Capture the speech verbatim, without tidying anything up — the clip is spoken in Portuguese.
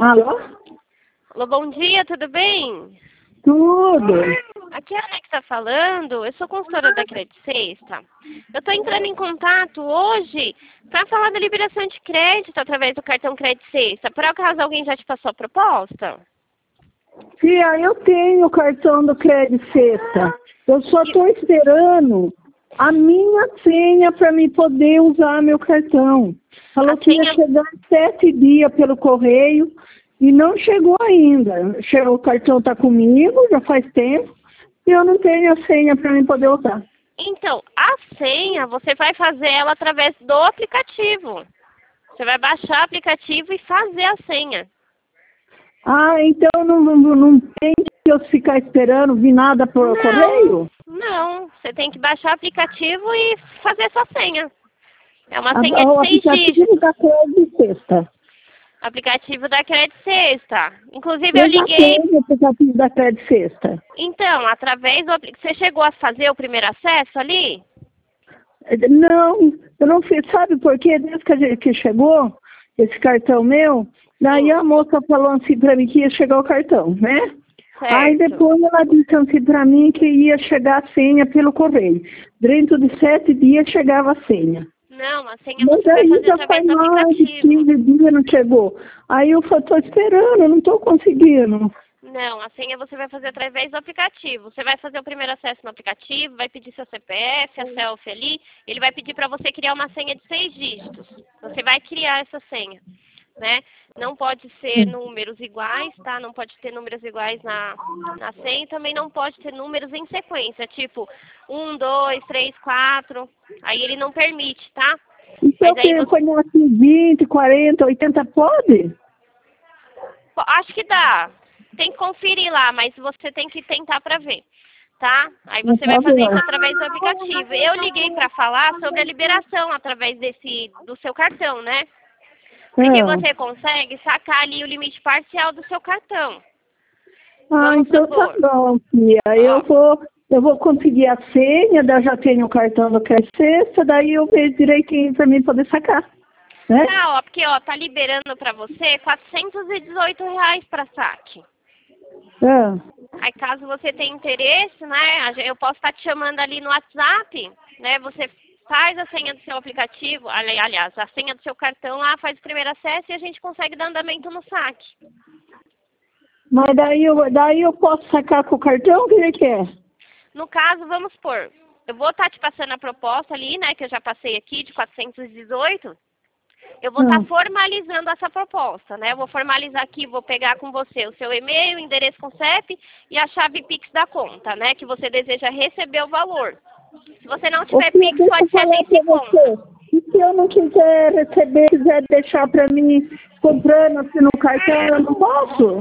Alô? Alô, bom dia, tudo bem? Tudo. Aqui é a Ana que está falando, eu sou consultora da Credit Sexta. Eu estou entrando em contato hoje para falar da liberação de crédito através do cartão Credit Sexta. Por acaso alguém já te passou a proposta? Fia, eu tenho o cartão do Crédito Sexta. Eu só estou esperando a minha senha para me poder usar meu cartão. Falou A que ia senha- chegar em sete dias pelo correio e não chegou ainda. Chegou, o cartão está comigo, já faz tempo, e eu não tenho a senha para me poder usar. Então, a senha você vai fazer ela através do aplicativo. Você vai baixar o aplicativo e fazer a senha. Ah, então não, não, não tem que eu ficar esperando vir nada por Não, correio? não, você tem que baixar o aplicativo e fazer sua senha. É uma A- senha O de seis aplicativo dígitos. da Crédito Sexta. Aplicativo da Credit Sexta. Inclusive eu Eu já liguei. tenho o aplicativo da Crédito Sexta. Então, através do aplicativo. Você chegou a fazer o primeiro acesso ali? Não, eu não fiz. Sabe por quê? Desde que, a gente, que chegou esse cartão meu, daí a moça falou assim pra mim que ia chegar o cartão, né? Certo. Aí depois ela disse assim pra mim que ia chegar a senha pelo correio. Dentro de sete dias chegava a senha. Não, a senha Mas você vai aí fazer já através faz do mais de aplicativo. quinze dias não chegou. Aí eu estou esperando, eu não estou conseguindo. Não, a senha você vai fazer através do aplicativo. Você vai fazer o primeiro acesso no aplicativo, vai pedir seu C P F, a selfie ali. Ele vai pedir para você criar uma senha de seis dígitos. Você vai criar essa senha, né? Não pode ser números iguais, tá? Não pode ter números iguais na, na senha. Também não pode ter números em sequência, tipo um, dois, três, quatro. Aí ele não permite, tá? E se eu Mas aí tenho, você... ponho assim vinte, quarenta, oitenta, pode? Pô, acho que dá. Tem que conferir lá, mas você tem que tentar para ver, tá? Aí você vai fazer isso através do aplicativo. Eu liguei para falar sobre a liberação através desse do seu cartão, né? Porque Ah. você consegue sacar ali o limite parcial do seu cartão. Ah, Vamos então supor. tá bom, Fia. Eu Ó. vou, eu vou conseguir a senha, daí eu já tenho o cartão do Crédito Sexta, daí eu vejo direitinho para mim poder sacar. Né? Tá, ó, porque ó, tá liberando para você quatrocentos e dezoito reais para saque. Ah. Aí caso você tenha interesse, né, a gen- eu posso estar te chamando ali no WhatsApp, né, você faz a senha do seu aplicativo, ali- aliás, a senha do seu cartão lá, faz o primeiro acesso e a gente consegue dar andamento no saque. Mas daí eu, daí eu posso sacar com o cartão, o que ele quer? No caso, vamos supor, eu vou estar te passando a proposta ali, né, que eu já passei aqui, de quatrocentos e dezoito, eu vou estar Hum. formalizando essa proposta, né, eu vou formalizar aqui, vou pegar com você o seu e-mail, o endereço com C E P e a chave Pix da conta, né, que você deseja receber o valor. Se você não Ô, tiver Fia, Pix, deixa eu pode ser falar agência pra e conta. você. E se eu não quiser receber, quiser deixar para mim comprando assim no cartão, eu não posso?